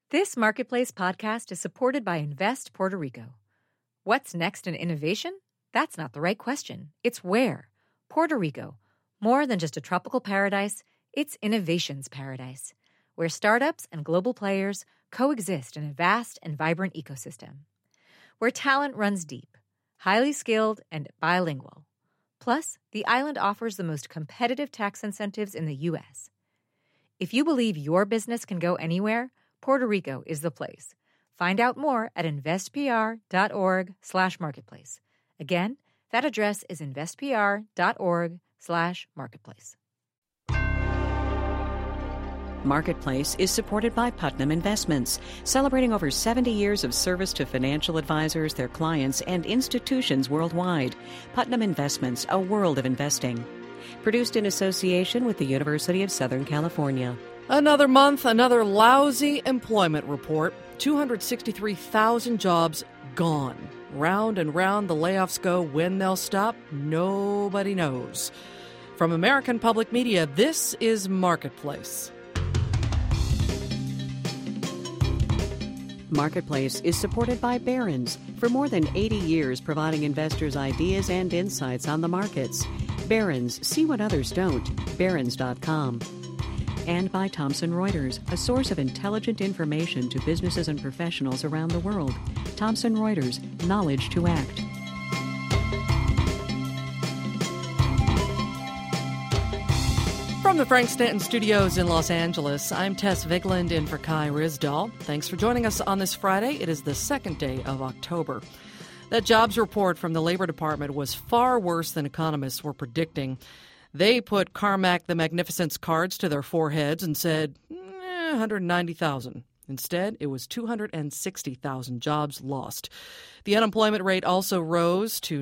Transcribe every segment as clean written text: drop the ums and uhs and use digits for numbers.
This Marketplace podcast is supported by Invest Puerto Rico. What's next in innovation? That's not the right question. It's where. Puerto Rico. More than just a tropical paradise, it's innovation's paradise, where startups and global players coexist in a vast and vibrant ecosystem. Where talent runs deep, highly skilled, and bilingual. Plus, the island offers the most competitive tax incentives in the U.S. If you believe your business can go anywhere, Puerto Rico is the place. Find out more at investpr.org/marketplace. Again, that address is investpr.org/marketplace. Marketplace is supported by Putnam Investments, celebrating over 70 years of service to financial advisors, their clients, and institutions worldwide. Putnam Investments, a world of investing. Produced in association with the University of Southern California. Another month, another lousy employment report. 263,000 jobs gone. Round and round the layoffs go. When they'll stop, nobody knows. From American Public Media, this is Marketplace. Marketplace is supported by Barron's, for more than 80 years providing investors ideas and insights on the markets. Barron's, see what others don't. Barron's.com. And by Thomson Reuters, a source of intelligent information to businesses and professionals around the world. Thomson Reuters, knowledge to act. From the Frank Stanton Studios in Los Angeles, I'm Tess Vigland in for Kai Risdahl. Thanks for joining us on this Friday. It is the second day of October. That jobs report from the Labor Department was far worse than economists were predicting. They put Carmack the Magnificent's cards to their foreheads and said, 190,000. Instead, it was 260,000 jobs lost. The unemployment rate also rose to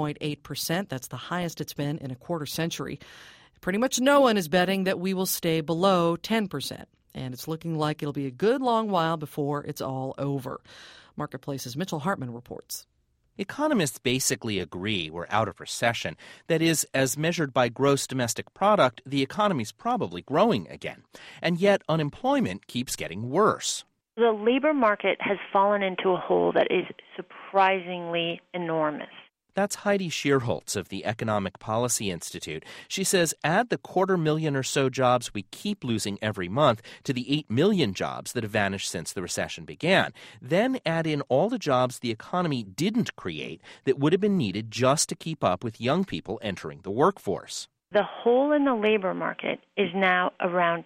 9.8%. That's the highest it's been in a quarter century. Pretty much no one is betting that we will stay below 10%. And it's looking like it'll be a good long while before it's all over. Marketplace's Mitchell Hartman reports. Economists basically agree we're out of recession. That is, as measured by gross domestic product, the economy's probably growing again. And yet unemployment keeps getting worse. The labor market has fallen into a hole that is surprisingly enormous. That's Heidi Shierholz of the Economic Policy Institute. She says add the 250,000 or so jobs we keep losing every month to the 8 million jobs that have vanished since the recession began. Then add in all the jobs the economy didn't create that would have been needed just to keep up with young people entering the workforce. The hole in the labor market is now around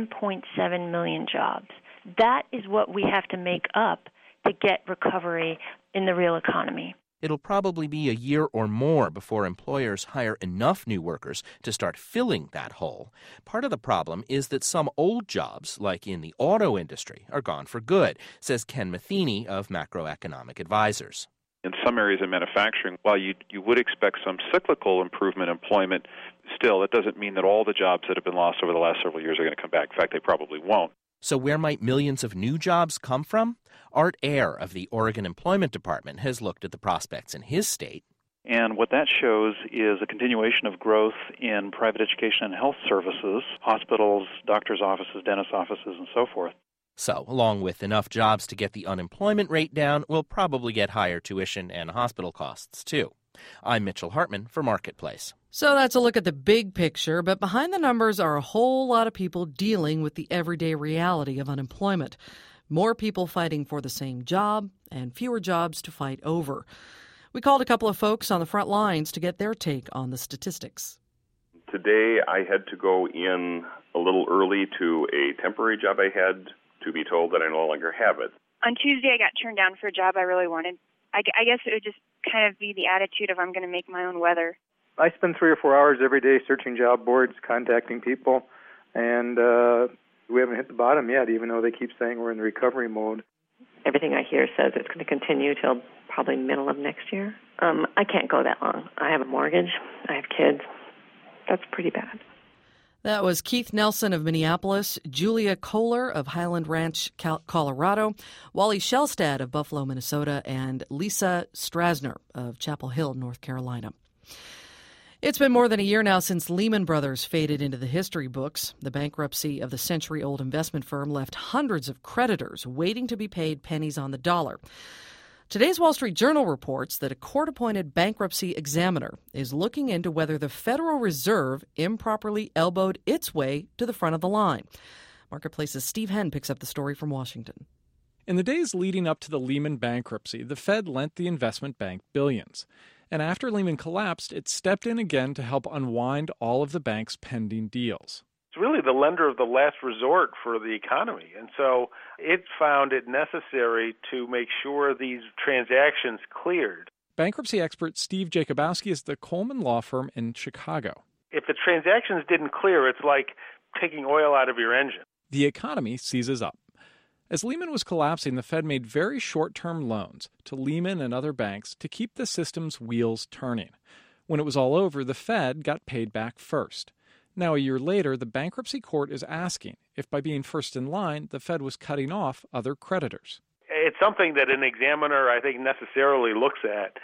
10.7 million jobs. That is what we have to make up to get recovery in the real economy. It'll probably be a year or more before employers hire enough new workers to start filling that hole. Part of the problem is that some old jobs, like in the auto industry, are gone for good, says Ken Matheny of Macroeconomic Advisors. In some areas of manufacturing, while you would expect some cyclical improvement in employment, still, it doesn't mean that all the jobs that have been lost over the last several years are going to come back. In fact, they probably won't. So where might millions of new jobs come from? Art Ayer of the Oregon Employment Department has looked at the prospects in his state. And what that shows is a continuation of growth in private education and health services, hospitals, doctors' offices, dentist offices, and so forth. So, along with enough jobs to get the unemployment rate down, we'll probably get higher tuition and hospital costs, too. I'm Mitchell Hartman for Marketplace. So that's a look at the big picture, but behind the numbers are a whole lot of people dealing with the everyday reality of unemployment. More people fighting for the same job and fewer jobs to fight over. We called a couple of folks on the front lines to get their take on the statistics. Today I had to go in a little early to a temporary job I had to be told that I no longer have it. On Tuesday I got turned down for a job I really wanted. I guess it would just kind of be the attitude of I'm going to make my own weather. I spend 3 or 4 hours every day searching job boards, contacting people, and we haven't hit the bottom yet, even though they keep saying we're in the recovery mode. Everything I hear says it's going to continue till probably middle of next year. I can't go that long. I have a mortgage. I have kids. That's pretty bad. That was Keith Nelson of Minneapolis, Julia Kohler of Highland Ranch, Colorado, Wally Shellstad of Buffalo, Minnesota, and Lisa Strasner of Chapel Hill, North Carolina. It's been more than a year now since Lehman Brothers faded into the history books. The bankruptcy of the century-old investment firm left hundreds of creditors waiting to be paid pennies on the dollar. Today's Wall Street Journal reports that a court-appointed bankruptcy examiner is looking into whether the Federal Reserve improperly elbowed its way to the front of the line. Marketplace's Steve Henn picks up the story from Washington. In the days leading up to the Lehman bankruptcy, the Fed lent the investment bank billions. And after Lehman collapsed, it stepped in again to help unwind all of the bank's pending deals. It's really the lender of the last resort for the economy. And so it found it necessary to make sure these transactions cleared. Bankruptcy expert Steve Jacobowski is the Coleman Law Firm in Chicago. If the transactions didn't clear, it's like taking oil out of your engine. The economy seizes up. As Lehman was collapsing, the Fed made very short-term loans to Lehman and other banks to keep the system's wheels turning. When it was all over, the Fed got paid back first. Now, a year later, the bankruptcy court is asking if by being first in line, the Fed was cutting off other creditors. It's something that an examiner, I think, necessarily looks at.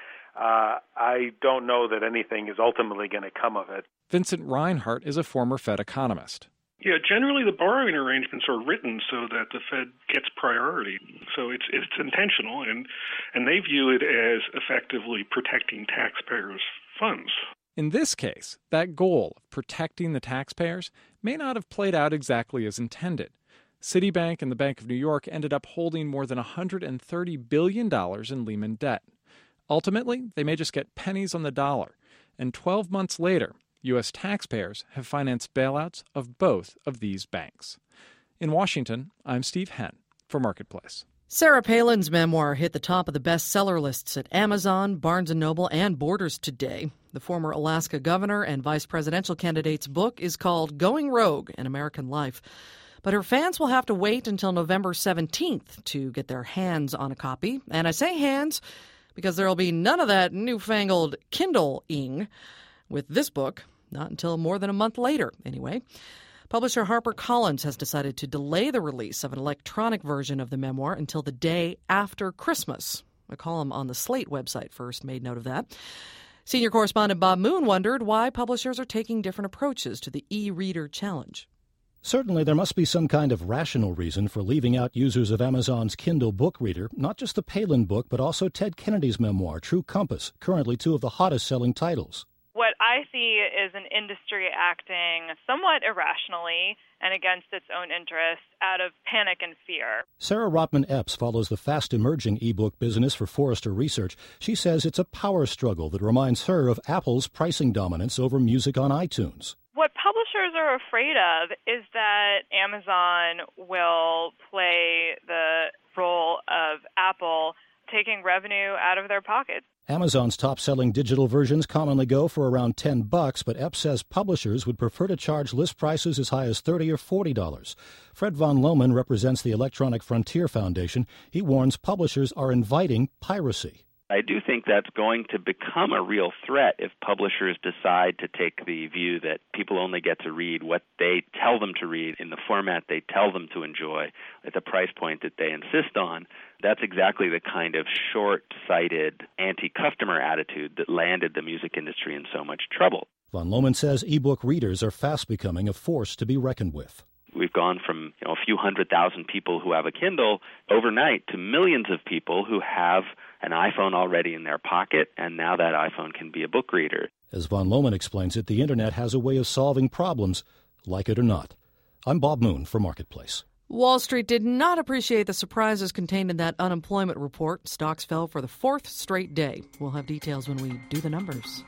I don't know that anything is ultimately going to come of it. Vincent Reinhart is a former Fed economist. Yeah, generally the borrowing arrangements are written so that the Fed gets priority. So it's intentional, and they view it as effectively protecting taxpayers' funds. In this case, that goal of protecting the taxpayers may not have played out exactly as intended. Citibank and the Bank of New York ended up holding more than $130 billion in Lehman debt. Ultimately, they may just get pennies on the dollar. And 12 months later, U.S. taxpayers have financed bailouts of both of these banks. In Washington, I'm Steve Henn for Marketplace. Sarah Palin's memoir hit the top of the bestseller lists at Amazon, Barnes & Noble, and Borders today. The former Alaska governor and vice presidential candidate's book is called Going Rogue: An American Life. But her fans will have to wait until November 17th to get their hands on a copy. And I say hands because there will be none of that newfangled Kindle-ing with this book. Not until more than a month later, anyway. Publisher HarperCollins has decided to delay the release of an electronic version of the memoir until the day after Christmas. A column on the Slate website first made note of that. Senior correspondent Bob Moon wondered why publishers are taking different approaches to the e-reader challenge. Certainly, there must be some kind of rational reason for leaving out users of Amazon's Kindle book reader, not just the Palin book, but also Ted Kennedy's memoir, True Compass, currently two of the hottest-selling titles. What I see is an industry acting somewhat irrationally and against its own interests out of panic and fear. Sarah Rotman Epps follows the fast-emerging e-book business for Forrester Research. She says it's a power struggle that reminds her of Apple's pricing dominance over music on iTunes. What publishers are afraid of is that Amazon will play the role of Apple, taking revenue out of their pockets. Amazon's top-selling digital versions commonly go for around $10, but Epps says publishers would prefer to charge list prices as high as $30 or $40. Fred von Lohman represents the Electronic Frontier Foundation. He warns publishers are inviting piracy. I do think that's going to become a real threat if publishers decide to take the view that people only get to read what they tell them to read in the format they tell them to enjoy at the price point that they insist on. That's exactly the kind of short-sighted anti-customer attitude that landed the music industry in so much trouble. Von Lohman says e-book readers are fast becoming a force to be reckoned with. We've gone from a few 100,000 people who have a Kindle overnight to millions of people who have an iPhone already in their pocket, and now that iPhone can be a book reader. As von Lohman explains it, the Internet has a way of solving problems, like it or not. I'm Bob Moon for Marketplace. Wall Street did not appreciate the surprises contained in that unemployment report. Stocks fell for the fourth straight day. We'll have details when we do the numbers.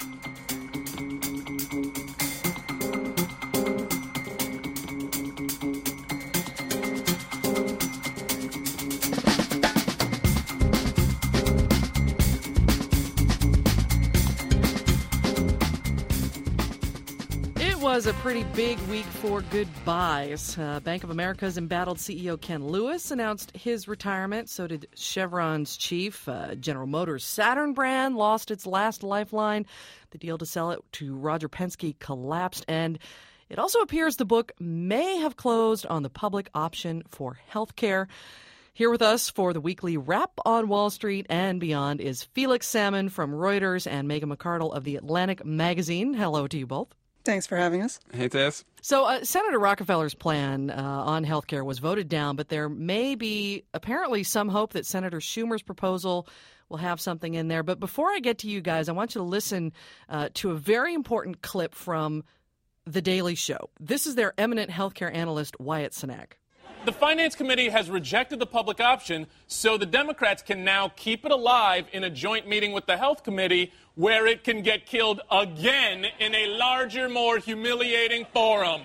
Was a pretty big week for goodbyes. Bank of America's embattled CEO Ken Lewis announced his retirement. So did Chevron's chief. General Motors' Saturn brand lost its last lifeline. The deal to sell it to Roger Penske collapsed. And it also appears the book may have closed on the public option for health care. Here with us for the weekly wrap on Wall Street and beyond is Felix Salmon from Reuters and Megan McArdle of The Atlantic Magazine. Hello to you both. Thanks for having us. Hey, Tess. So Senator Rockefeller's plan on health care was voted down, but there may be apparently some hope that Senator Schumer's proposal will have something in there. But before I get to you guys, I want you to listen to a very important clip from The Daily Show. This is their eminent healthcare analyst, Wyatt Cenac. The Finance Committee has rejected the public option, so the Democrats can now keep it alive in a joint meeting with the Health Committee where it can get killed again in a larger, more humiliating forum.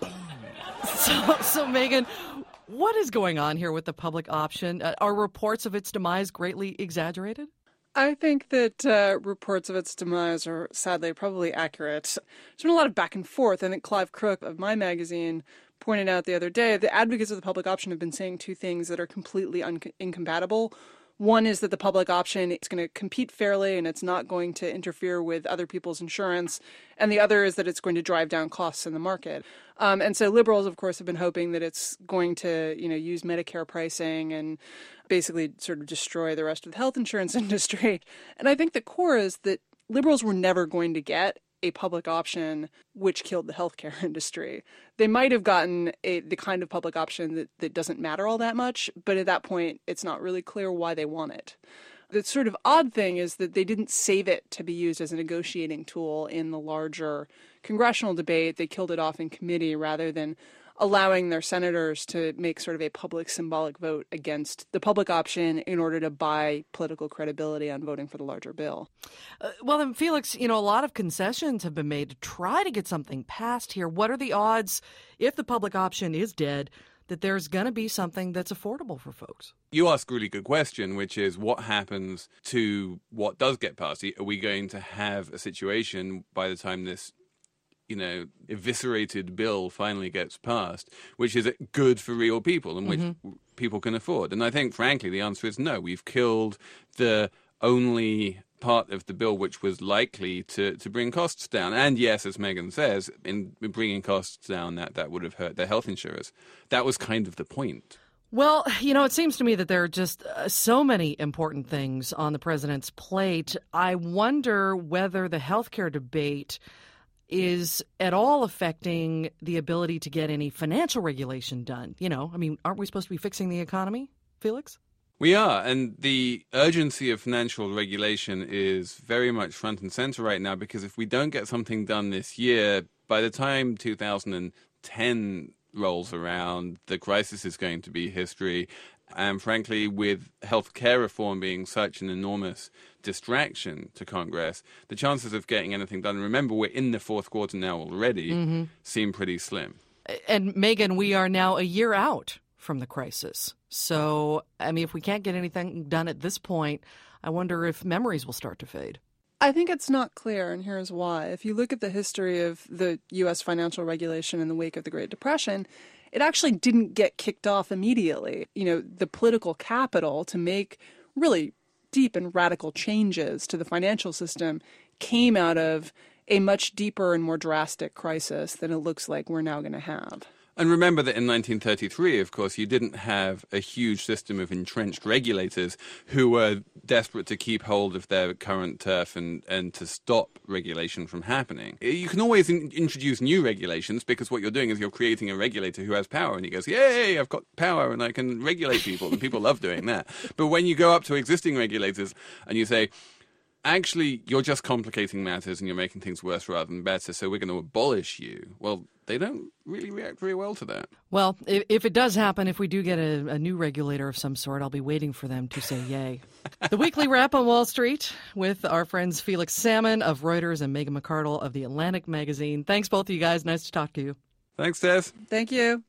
So Megan, what is going on here with the public option? Are reports of its demise greatly exaggerated? I think that reports of its demise are sadly probably accurate. There's been a lot of back and forth. I think Clive Crook of my magazine pointed out the other day, the advocates of the public option have been saying two things that are completely incompatible. One is that the public option is going to compete fairly and it's not going to interfere with other people's insurance. And the other is that it's going to drive down costs in the market. And so liberals, of course, have been hoping that it's going to, use Medicare pricing and basically sort of destroy the rest of the health insurance industry. And I think the core is that liberals were never going to get a public option which killed the healthcare industry. They might have gotten the kind of public option that doesn't matter all that much, but at that point, it's not really clear why they want it. The sort of odd thing is that they didn't save it to be used as a negotiating tool in the larger congressional debate. They killed it off in committee rather than allowing their senators to make sort of a public symbolic vote against the public option in order to buy political credibility on voting for the larger bill. Well, then, Felix, a lot of concessions have been made to try to get something passed here. What are the odds, if the public option is dead, that there's going to be something that's affordable for folks? You ask a really good question, which is what happens to what does get passed? Are we going to have a situation by the time this eviscerated bill finally gets passed, which is good for real people and which people can afford? And I think, frankly, the answer is no. We've killed the only part of the bill which was likely to bring costs down. And yes, as Megan says, in bringing costs down, that would have hurt their health insurers. That was kind of the point. Well, it seems to me that there are just so many important things on the president's plate. I wonder whether the healthcare debate is at all affecting the ability to get any financial regulation done. Aren't we supposed to be fixing the economy, Felix? We are, and the urgency of financial regulation is very much front and center right now, because if we don't get something done this year, by the time 2010 rolls around, the crisis is going to be history. And frankly, with health care reform being such an enormous distraction to Congress, the chances of getting anything done, remember we're in the fourth quarter now already, seem pretty slim. And Megan, we are now a year out from the crisis. So, if we can't get anything done at this point, I wonder if memories will start to fade. I think it's not clear, and here's why. If you look at the history of the U.S. financial regulation in the wake of the Great Depression, it actually didn't get kicked off immediately. The political capital to make really deep and radical changes to the financial system came out of a much deeper and more drastic crisis than it looks like we're now going to have. And remember that in 1933, of course, you didn't have a huge system of entrenched regulators who were desperate to keep hold of their current turf and to stop regulation from happening. You can always introduce new regulations, because what you're doing is you're creating a regulator who has power, and he goes, yay, I've got power and I can regulate people, and people love doing that. But when you go up to existing regulators and you say, actually, you're just complicating matters and you're making things worse rather than better, so we're going to abolish you, well, they don't really react very well to that. Well, if it does happen, if we do get a new regulator of some sort, I'll be waiting for them to say yay. The weekly wrap on Wall Street with our friends Felix Salmon of Reuters and Megan McArdle of The Atlantic Magazine. Thanks, both of you guys. Nice to talk to you. Thanks, Tess. Thank you.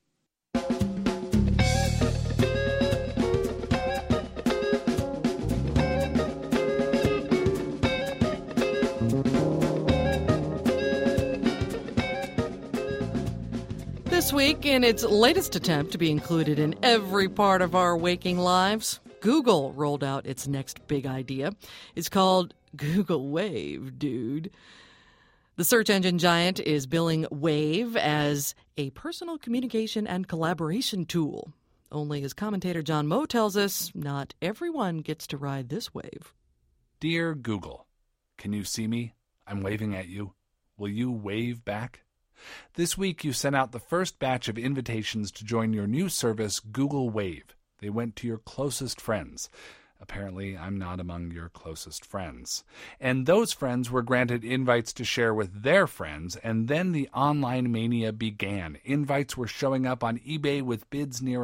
This week, in its latest attempt to be included in every part of our waking lives, Google rolled out its next big idea. It's called Google Wave, dude. The search engine giant is billing Wave as a personal communication and collaboration tool. Only, as commentator John Moe tells us, not everyone gets to ride this wave. Dear Google, can you see me? I'm waving at you. Will you wave back? This week you sent out the first batch of invitations to join your new service, Google Wave. They went to your closest friends. Apparently, I'm not among your closest friends. And those friends were granted invites to share with their friends, and then the online mania began. Invites were showing up on eBay with bids near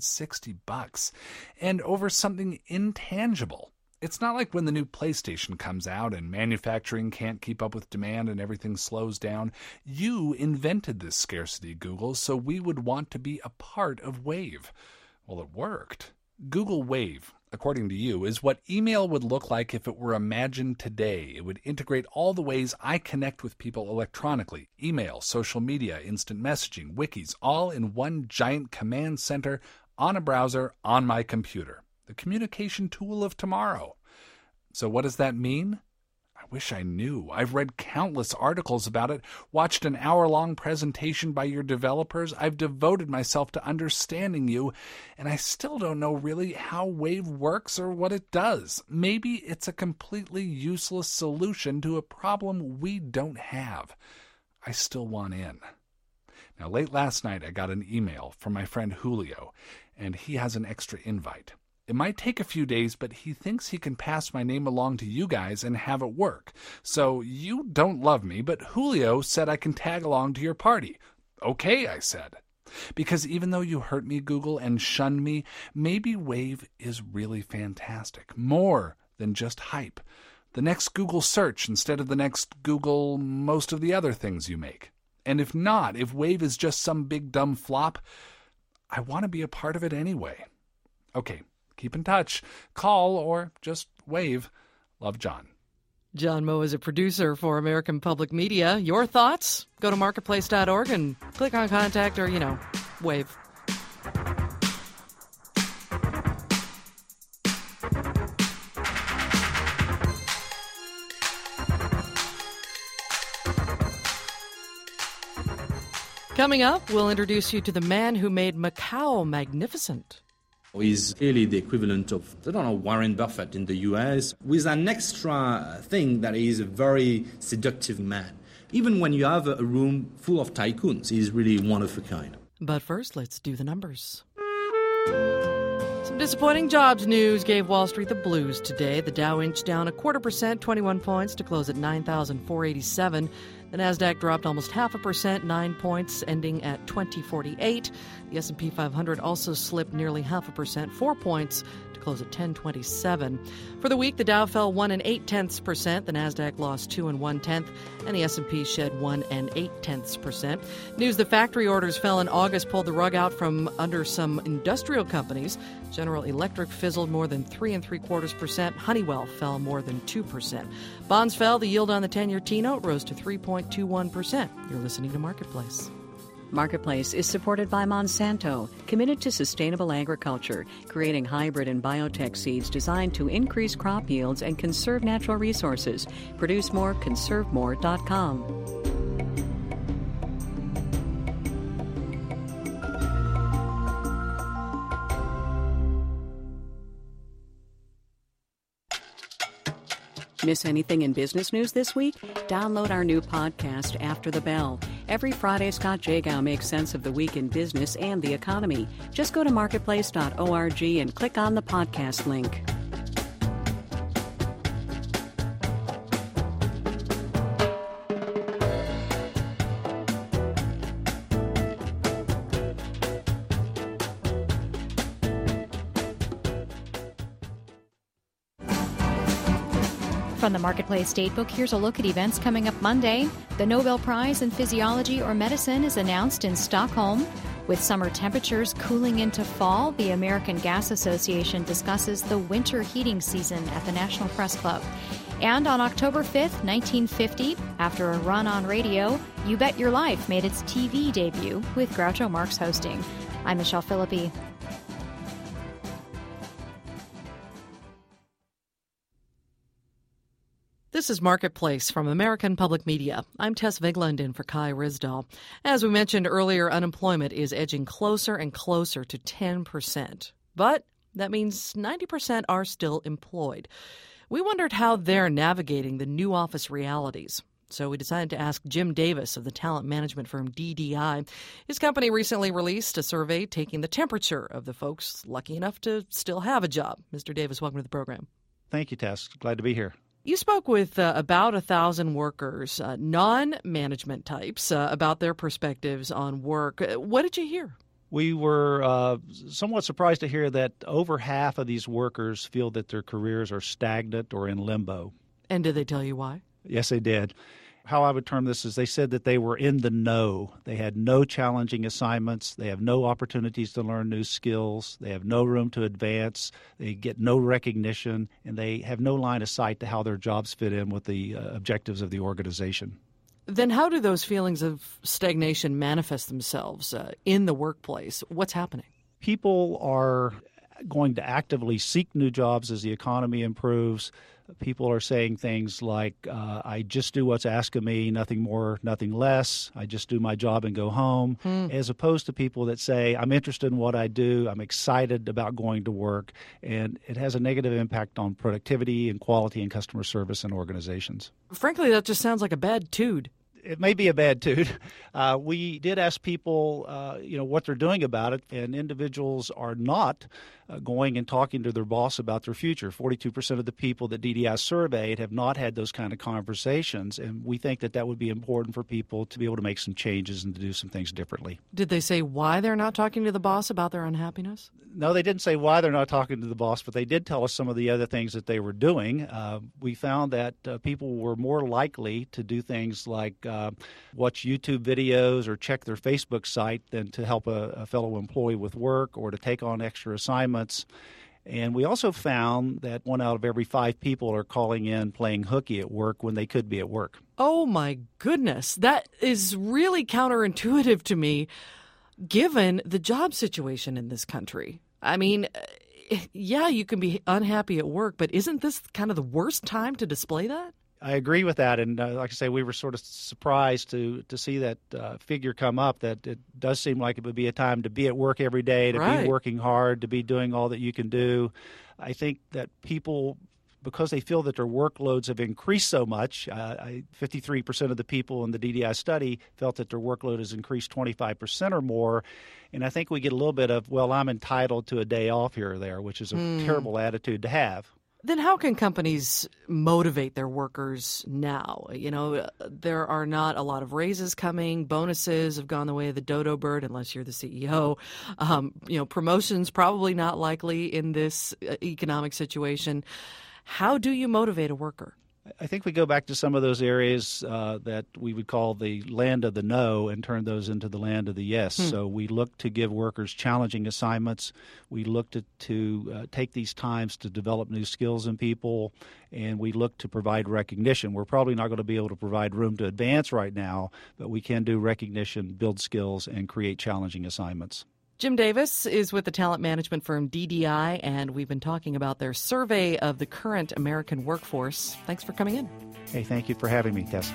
$160, and over something intangible. It's not like when the new PlayStation comes out and manufacturing can't keep up with demand and everything slows down. You invented this scarcity, Google, so we would want to be a part of Wave. Well, it worked. Google Wave, according to you, is what email would look like if it were imagined today. It would integrate all the ways I connect with people electronically: email, social media, instant messaging, wikis, all in one giant command center on a browser on my computer. The communication tool of tomorrow. So what does that mean? I wish I knew. I've read countless articles about it, watched an hour-long presentation by your developers. I've devoted myself to understanding you, and I still don't know really how Wave works or what it does. Maybe it's a completely useless solution to a problem we don't have. I still want in. Now, late last night, I got an email from my friend Julio, and he has an extra invite. It might take a few days, but he thinks he can pass my name along to you guys and have it work. So you don't love me, but Julio said I can tag along to your party. Okay, I said. Because even though you hurt me, Google, and shunned me, maybe Wave is really fantastic. More than just hype. The next Google search instead of the next Google most of the other things you make. And if not, if Wave is just some big dumb flop, I want to be a part of it anyway. Okay. Keep in touch. Call or just wave. Love, John. John Moe is a producer for American Public Media. Your thoughts? Go to marketplace.org and click on contact or, wave. Coming up, we'll introduce you to the man who made Macau magnificent. He's clearly the equivalent of, Warren Buffett in the US, with an extra thing that he's a very seductive man. Even when you have a room full of tycoons, he's really one of a kind. But first, let's do the numbers. Some disappointing jobs news gave Wall Street the blues today. The Dow inched down 0.25%, 21 points, to close at 9,487. The Nasdaq dropped almost 0.5%, 9 points, ending at 2048. The S&P 500 also slipped nearly 0.5%, 4 points, to close at 1027. For the week, the Dow fell 1 0.8%, the Nasdaq lost 2 1/10, and the S&P shed 1 0.8%. News: the factory orders fell in August pulled the rug out from under some industrial companies. General Electric fizzled more than 3 3/4%. Honeywell fell more than 2%. Bonds fell. The yield on the 10-year T-note rose to 3.21%. You're listening to Marketplace. Marketplace is supported by Monsanto, committed to sustainable agriculture, creating hybrid and biotech seeds designed to increase crop yields and conserve natural resources. Produce more, conservemore.com. Miss anything in business news this week? Download our new podcast, After the Bell. Every Friday, Scott Jagow makes sense of the week in business and the economy. Just go to marketplace.org and click on the podcast link. From the Marketplace Datebook, here's a look at events coming up Monday. The Nobel Prize in Physiology or Medicine is announced in Stockholm. With summer temperatures cooling into fall, the American Gas Association discusses the winter heating season at the National Press Club. And on October 5th, 1950, after a run on radio, You Bet Your Life made its TV debut with Groucho Marx hosting. I'm Michelle Philippi. This is Marketplace from American Public Media. I'm Tess Vigland in for Kai Ryssdal. As we mentioned earlier, unemployment is edging closer and closer to 10%. But that means 90% are still employed. We wondered how they're navigating the new office realities. So we decided to ask Jim Davis of the talent management firm DDI. His company recently released a survey taking the temperature of the folks lucky enough to still have a job. Mr. Davis, welcome to the program. Thank you, Tess. Glad to be here. You spoke with about 1,000 workers, non-management types, about their perspectives on work. What did you hear? We were somewhat surprised to hear that over half of these workers feel that their careers are stagnant or in limbo. And did they tell you why? Yes, they did. How I would term this is they said that they were in the know. They had no challenging assignments. They have no opportunities to learn new skills. They have no room to advance. They get no recognition, and they have no line of sight to how their jobs fit in with the objectives of the organization. Then how do those feelings of stagnation manifest themselves in the workplace? What's happening? People are going to actively seek new jobs as the economy improves. People are saying things like, I just do what's asked of me, nothing more, nothing less. I just do my job and go home, as opposed to people that say, I'm interested in what I do, I'm excited about going to work, and it has a negative impact on productivity and quality and customer service in organizations. Frankly, that just sounds like a bad tude. It may be a bad tude. We did ask people, what they're doing about it, and individuals are not going and talking to their boss about their future. 42% of the people that DDI surveyed have not had those kind of conversations, and we think that that would be important for people to be able to make some changes and to do some things differently. Did they say why they're not talking to the boss about their unhappiness? No, they didn't say why they're not talking to the boss, but they did tell us some of the other things that they were doing. We found that people were more likely to do things like watch YouTube videos or check their Facebook site than to help a fellow employee with work or to take on extra assignments. And we also found that 1 out of every 5 people are calling in playing hooky at work when they could be at work. Oh, my goodness. That is really counterintuitive to me, given the job situation in this country. I mean, yeah, you can be unhappy at work, but isn't this kind of the worst time to display that? I agree with that, and like I say, we were sort of surprised to see that figure come up, that it does seem like it would be a time to be at work every day, to be working hard, to be doing all that you can do. I think that people, because they feel that their workloads have increased so much, 53% of the people in the DDI study felt that their workload has increased 25% or more, and I think we get a little bit of, well, I'm entitled to a day off here or there, which is a terrible attitude to have. Then how can companies motivate their workers now? You know, there are not a lot of raises coming. Bonuses have gone the way of the dodo bird, unless you're the CEO. Promotions probably not likely in this economic situation. How do you motivate a worker? I think we go back to some of those areas that we would call the land of the no and turn those into the land of the yes. So we look to give workers challenging assignments. We look to take these times to develop new skills in people, and we look to provide recognition. We're probably not going to be able to provide room to advance right now, but we can do recognition, build skills, and create challenging assignments. Jim Davis is with the talent management firm DDI, and we've been talking about their survey of the current American workforce. Thanks for coming in. Hey, thank you for having me, Tess.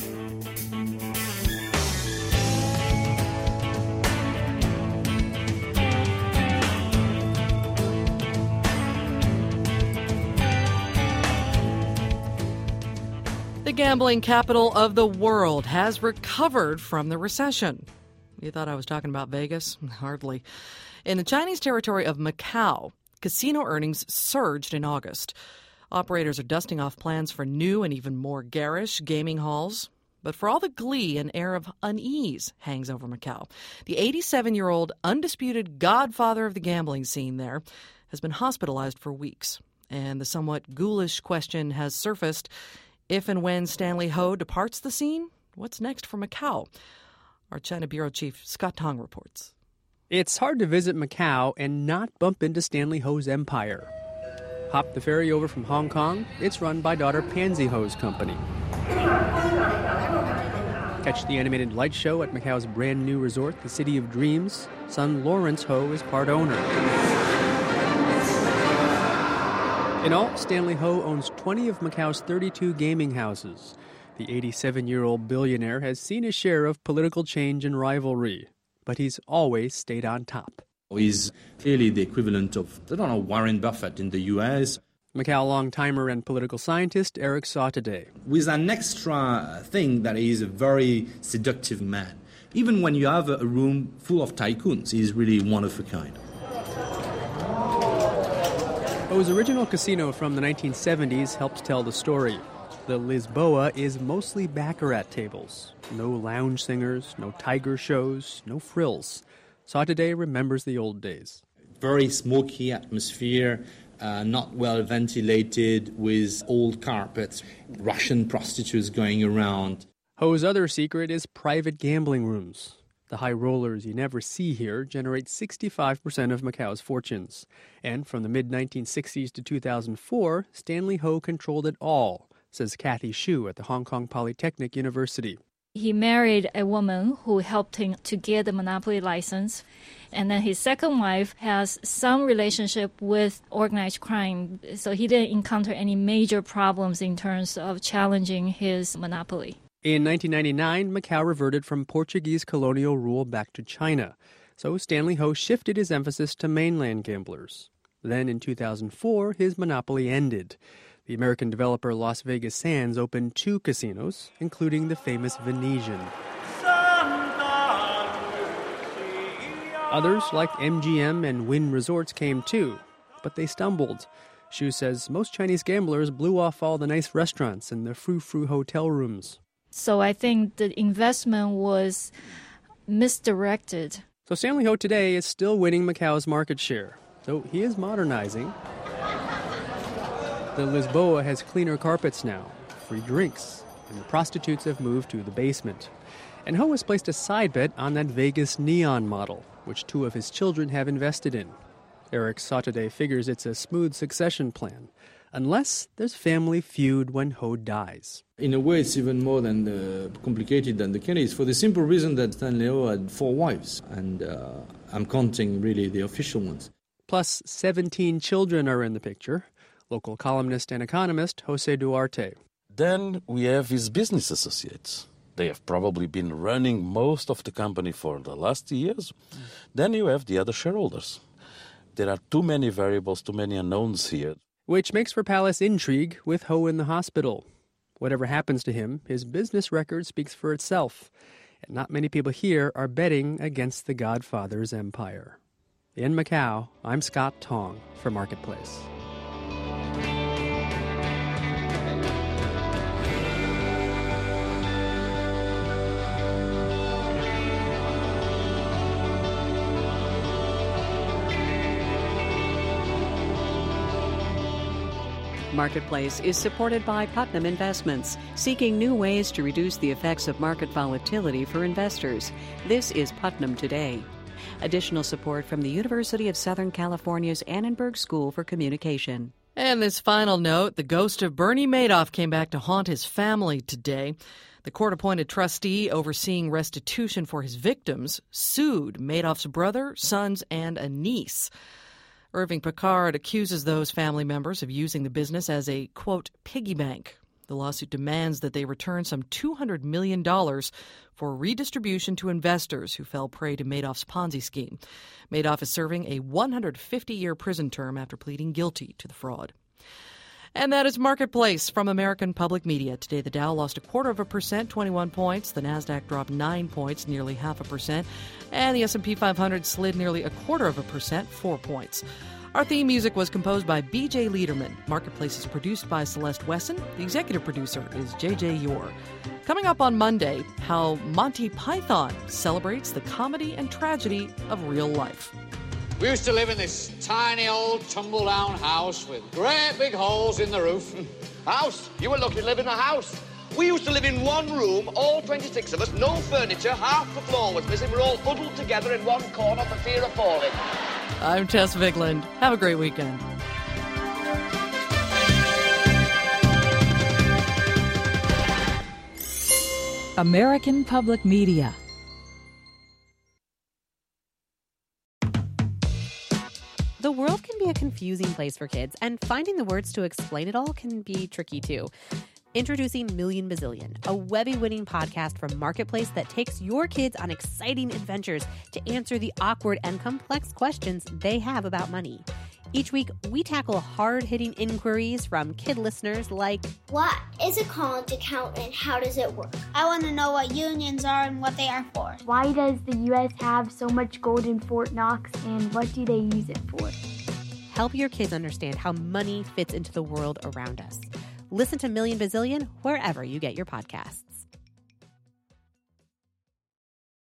The gambling capital of the world has recovered from the recession. You thought I was talking about Vegas? Hardly. In the Chinese territory of Macau, casino earnings surged in August. Operators are dusting off plans for new and even more garish gaming halls. But for all the glee, an air of unease hangs over Macau. The 87-year-old undisputed godfather of the gambling scene there has been hospitalized for weeks. And the somewhat ghoulish question has surfaced: if and when Stanley Ho departs the scene, what's next for Macau? Our China Bureau Chief Scott Tong reports. It's hard to visit Macau and not bump into Stanley Ho's empire. Hop the ferry over from Hong Kong. It's run by daughter Pansy Ho's company. Catch the animated light show at Macau's brand new resort, the City of Dreams. Son Lawrence Ho is part owner. In all, Stanley Ho owns 20 of Macau's 32 gaming houses. The 87-year-old billionaire has seen his share of political change and rivalry, but he's always stayed on top. He's clearly the equivalent of, Warren Buffett in the U.S. Macau long-timer and political scientist Eric Saw today. With an extra thing that he's a very seductive man. Even when you have a room full of tycoons, he's really one of a kind. Ho's original casino from the 1970s helps tell the story. The Lisboa is mostly baccarat tables. No lounge singers, no tiger shows, no frills. Saw today remembers the old days. Very smoky atmosphere, not well ventilated, with old carpets, Russian prostitutes going around. Ho's other secret is private gambling rooms. The high rollers you never see here generate 65% of Macau's fortunes. And from the mid-1960s to 2004, Stanley Ho controlled it all, says Kathy Xu at the Hong Kong Polytechnic University. He married a woman who helped him to get the monopoly license. And then his second wife has some relationship with organized crime, so he didn't encounter any major problems in terms of challenging his monopoly. In 1999, Macau reverted from Portuguese colonial rule back to China, so Stanley Ho shifted his emphasis to mainland gamblers. Then in 2004, his monopoly ended. The American developer Las Vegas Sands opened 2 casinos, including the famous Venetian. Others, like MGM and Wynn Resorts, came too, but they stumbled. Xu says most Chinese gamblers blew off all the nice restaurants and the frou-frou hotel rooms. So I think the investment was misdirected. So Stanley Ho today is still winning Macau's market share, though he is modernizing. The Lisboa has cleaner carpets now, free drinks, and the prostitutes have moved to the basement. And Ho has placed a side bet on that Vegas neon model, which 2 of his children have invested in. Eric Saw today figures it's a smooth succession plan, unless there's family feud when Ho dies. In a way, it's even more complicated than the Kennedys, for the simple reason that Stanley Ho had 4 wives, and I'm counting really the official ones. Plus, 17 children are in the picture. Local columnist and economist Jose Duarte. Then we have his business associates. They have probably been running most of the company for the last years. Then you have the other shareholders. There are too many variables, too many unknowns here. Which makes for palace intrigue with Ho in the hospital. Whatever happens to him, his business record speaks for itself. And not many people here are betting against the Godfather's empire. In Macau, I'm Scott Tong for Marketplace. Marketplace is supported by Putnam Investments, seeking new ways to reduce the effects of market volatility for investors. This is Putnam Today. Additional support from the University of Southern California's Annenberg School for Communication. And this final note, the ghost of Bernie Madoff came back to haunt his family today. The court-appointed trustee overseeing restitution for his victims sued Madoff's brother, sons, and a niece. Irving Picard accuses those family members of using the business as a, quote, piggy bank. The lawsuit demands that they return some $200 million for redistribution to investors who fell prey to Madoff's Ponzi scheme. Madoff is serving a 150-year prison term after pleading guilty to the fraud. And that is Marketplace from American Public Media. Today, the Dow lost 0.25%, 21 points. The Nasdaq dropped 9 points, nearly 0.5%. And the S&P 500 slid nearly 0.25%, 4 points. Our theme music was composed by B.J. Liederman. Marketplace is produced by Celeste Wesson. The executive producer is J.J. Yor. Coming up on Monday, how Monty Python celebrates the comedy and tragedy of real life. We used to live in this tiny old tumble-down house with great big holes in the roof. House? You were lucky to live in a house. We used to live in one room, all 26 of us, no furniture, half the floor was missing. We're all huddled together in one corner for fear of falling. I'm Tess Vigland. Have a great weekend. American Public Media. The world can be a confusing place for kids, and finding the words to explain it all can be tricky too. Introducing Million Bazillion, a Webby-winning podcast from Marketplace that takes your kids on exciting adventures to answer the awkward and complex questions they have about money. Each week, we tackle hard-hitting inquiries from kid listeners like, what is a college account and how does it work? I want to know what unions are and what they are for. Why does the U.S. have so much gold in Fort Knox and what do they use it for? Help your kids understand how money fits into the world around us. Listen to Million Bazillion wherever you get your podcasts.